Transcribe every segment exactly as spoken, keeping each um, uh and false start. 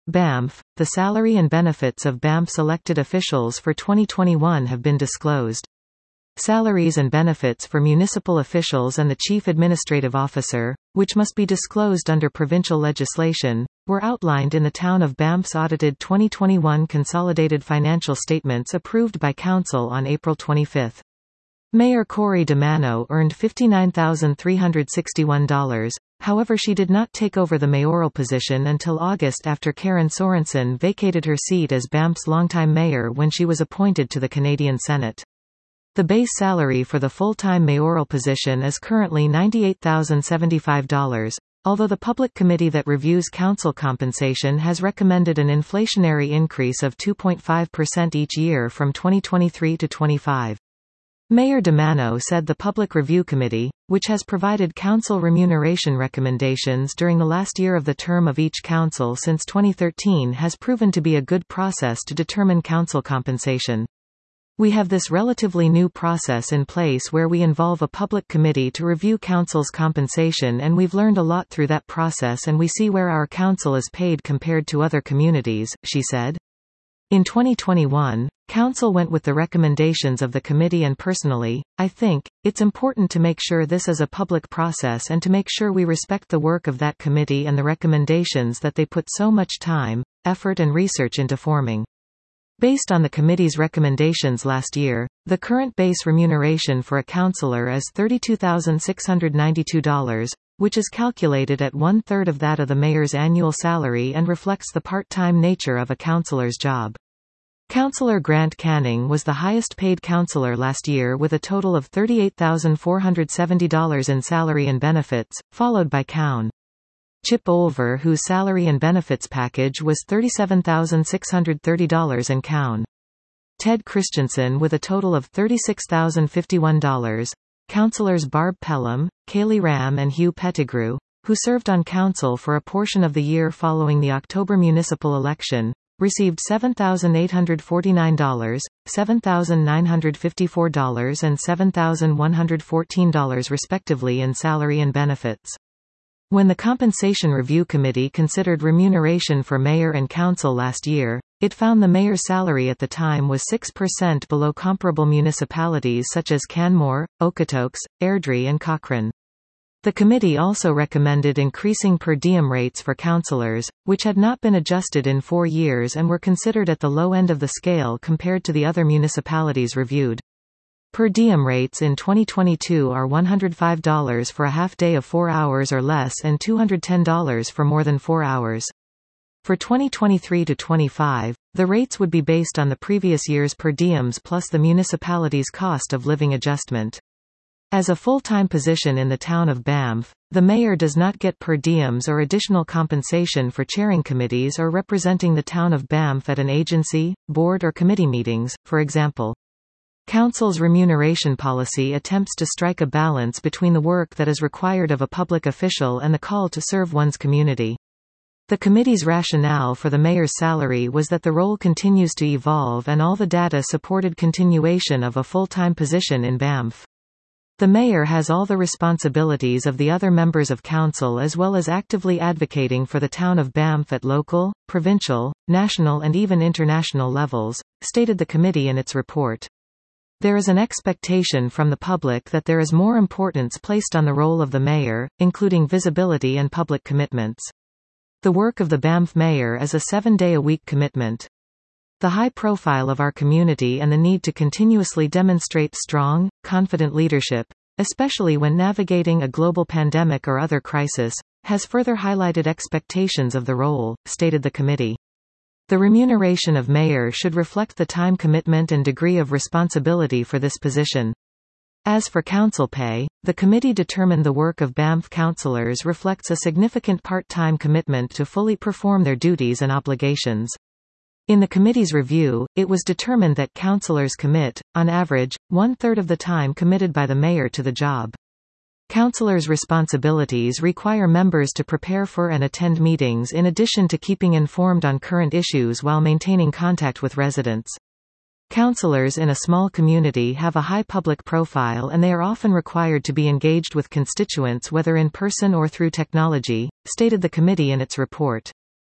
Banff. The salary and benefits of Banff's elected officials for twenty twenty-one have been disclosed. Salaries and benefits for municipal officials and the Chief Administrative Officer, which must be disclosed under provincial legislation, were outlined in the Town of Banff's audited twenty twenty-one consolidated financial statements approved by Council on April twenty-fifth. Mayor Corey DeMano earned fifty-nine thousand three hundred sixty-one dollars, however she did not take over the mayoral position until August after Karen Sorensen vacated her seat as Banff's longtime mayor when she was appointed to the Canadian Senate. The base salary for the full-time mayoral position is currently ninety-eight thousand seventy-five dollars, although the public committee that reviews council compensation has recommended an inflationary increase of two point five percent each year from twenty twenty-three to twenty-five. Mayor DeMano said the Public Review Committee, which has provided council remuneration recommendations during the last year of the term of each council since twenty thirteen, has proven to be a good process to determine council compensation. We have this relatively new process in place where we involve a public committee to review council's compensation, and we've learned a lot through that process, and we see where our council is paid compared to other communities, she said. In twenty twenty-one, Council went with the recommendations of the committee, and personally, I think, it's important to make sure this is a public process and to make sure we respect the work of that committee and the recommendations that they put so much time, effort and research into forming. Based on the committee's recommendations last year, the current base remuneration for a councillor is thirty-two thousand six hundred ninety-two dollars, which is calculated at one-third of that of the mayor's annual salary and reflects the part-time nature of a councillor's job. Councillor Grant Canning was the highest-paid councillor last year with a total of thirty-eight thousand four hundred seventy dollars in salary and benefits, followed by Cown. Chip Olver, whose salary and benefits package was thirty-seven thousand six hundred thirty dollars in Cown. Ted Christensen with a total of thirty-six thousand fifty-one dollars. Councillors Barb Pelham, Kaylee Ram and Hugh Pettigrew, who served on council for a portion of the year following the October municipal election, received seven thousand eight hundred forty-nine dollars, seven thousand nine hundred fifty-four dollars and seven thousand one hundred fourteen dollars respectively in salary and benefits. When the Compensation Review Committee considered remuneration for mayor and council last year, it found the mayor's salary at the time was six percent below comparable municipalities such as Canmore, Okotoks, Airdrie and Cochrane. The committee also recommended increasing per diem rates for councillors, which had not been adjusted in four years and were considered at the low end of the scale compared to the other municipalities reviewed. Per diem rates in twenty twenty-two are one hundred five dollars for a half day of four hours or less and two hundred ten dollars for more than four hours. For twenty twenty-three to twenty-five, the rates would be based on the previous year's per diems plus the municipality's cost of living adjustment. As a full-time position in the town of Banff, the mayor does not get per diems or additional compensation for chairing committees or representing the town of Banff at an agency, board or committee meetings, for example. Council's remuneration policy attempts to strike a balance between the work that is required of a public official and the call to serve one's community. The committee's rationale for the mayor's salary was that the role continues to evolve and all the data supported continuation of a full-time position in Banff. The mayor has all the responsibilities of the other members of council as well as actively advocating for the town of Banff at local, provincial, national and even international levels, stated the committee in its report. There is an expectation from the public that there is more importance placed on the role of the mayor, including visibility and public commitments. The work of the Banff mayor is a seven-day-a-week commitment. The high profile of our community and the need to continuously demonstrate strong, confident leadership, especially when navigating a global pandemic or other crisis, has further highlighted expectations of the role, stated the committee. The remuneration of mayor should reflect the time commitment and degree of responsibility for this position. As for council pay, the committee determined the work of Banff councillors reflects a significant part-time commitment to fully perform their duties and obligations. In the committee's review, it was determined that councillors commit, on average, one-third of the time committed by the mayor to the job. Councillors' responsibilities require members to prepare for and attend meetings in addition to keeping informed on current issues while maintaining contact with residents. Councillors in a small community have a high public profile and they are often required to be engaged with constituents whether in person or through technology, stated the committee in its report.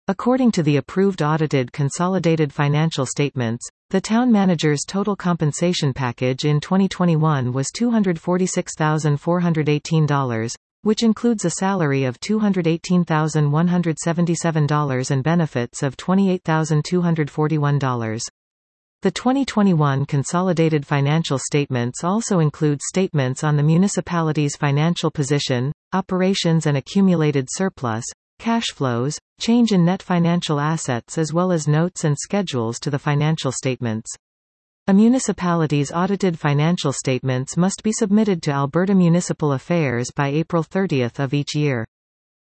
According to the approved audited consolidated financial statements, the town manager's total compensation package in twenty twenty-one was two hundred forty-six thousand four hundred eighteen dollars, which includes a salary of two hundred eighteen thousand one hundred seventy-seven dollars and benefits of twenty-eight thousand two hundred forty-one dollars. The twenty twenty-one consolidated financial statements also include statements on the municipality's financial position, operations and accumulated surplus, cash flows, change in net financial assets as well as notes and schedules to the financial statements. A municipality's audited financial statements must be submitted to Alberta Municipal Affairs by April thirtieth of each year.